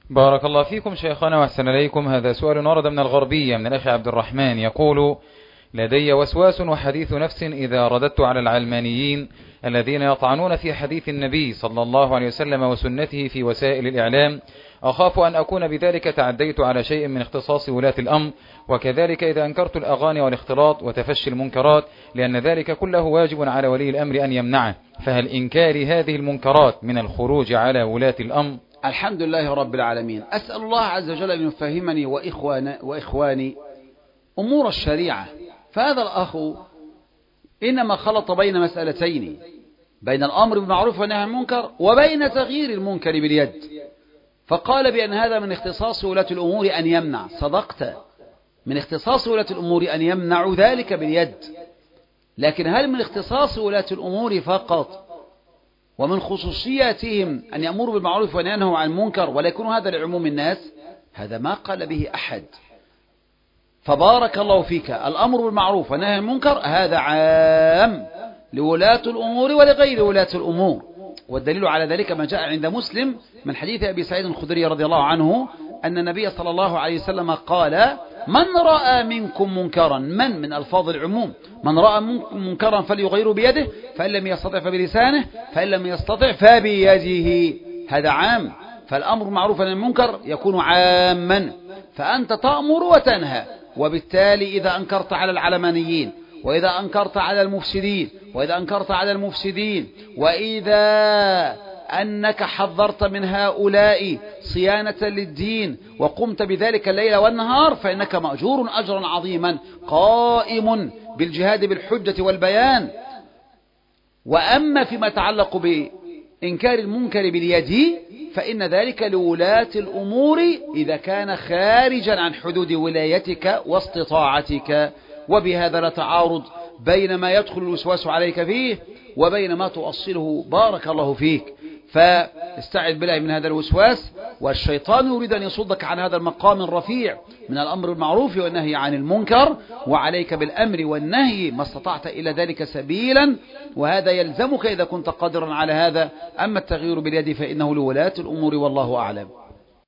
بارك الله فيكم شيخنا وأحسن إليكم. هذا سؤال ورد من الغربية من الأخ عبد الرحمن يقول: لدي وسواس وحديث نفس إذا رددت على العلمانيين الذين يطعنون في حديث النبي صلى الله عليه وسلم وسنته في وسائل الإعلام، أخاف أن أكون بذلك تعديت على شيء من اختصاص ولاة الأمر، وكذلك إذا أنكرت الأغاني والاختلاط وتفشي المنكرات، لأن ذلك كله واجب على ولي الأمر أن يمنعه، فهل إنكار هذه المنكرات من الخروج على ولاة الأمر؟ الحمد لله رب العالمين. أسأل الله عز وجل أن يفهمني وإخواني أمور الشريعة. فهذا الأخ إنما خلط بين مسألتين، بين الأمر بالمعروف والنهي عن المنكر وبين تغيير المنكر باليد، فقال بأن هذا من اختصاص ولاة الأمور أن يمنع. صدقت، من اختصاص ولاة الأمور أن يمنعوا ذلك باليد، لكن هل من اختصاص ولاة الأمور فقط ومن خصوصياتهم أن يأمروا بالمعروف وينهوا عن المنكر ولا يكون هذا لعموم الناس؟ هذا ما قال به أحد. فبارك الله فيك، الأمر بالمعروف والنهي عن المنكر هذا عام لولاة الأمور ولغير ولاة الأمور، والدليل على ذلك ما جاء عند مسلم من حديث أبي سعيد الخدري رضي الله عنه أن النبي صلى الله عليه وسلم قال: من رأى منكم منكرا، من ألفاظ العموم، من رأى منكم منكرا فليغيره بيده، فإن لم يستطع فبلسانه، فإن لم يستطع فبيده. هذا عام. فالأمر بالمعروف والنهي عن المنكر يكون عاما، فأنت تأمر وتنهى، وبالتالي إذا أنكرت على العلمانيين، وإذا أنكرت على المفسدين، وإذا أنك حذرت من هؤلاء صيانة للدين وقمت بذلك الليل والنهار، فإنك مأجور أجرا عظيما قائم بالجهاد بالحجة والبيان. وأما فيما يتعلق بإنكار المنكر باليد فإن ذلك لولاة الأمور إذا كان خارجا عن حدود ولايتك واستطاعتك، وبهذا لا تعارض بين ما يدخل الوسواس عليك فيه وبين ما تؤصله. بارك الله فيك. فاستعذ بالله من هذا الوسواس، والشيطان يريد أن يصدك عن هذا المقام الرفيع من الأمر بالمعروف والنهي عن المنكر، وعليك بالأمر والنهي ما استطعت إلى ذلك سبيلا، وهذا يلزمك إذا كنت قادرا على هذا. أما التغيير باليد فإنه لولاة الأمور، والله أعلم.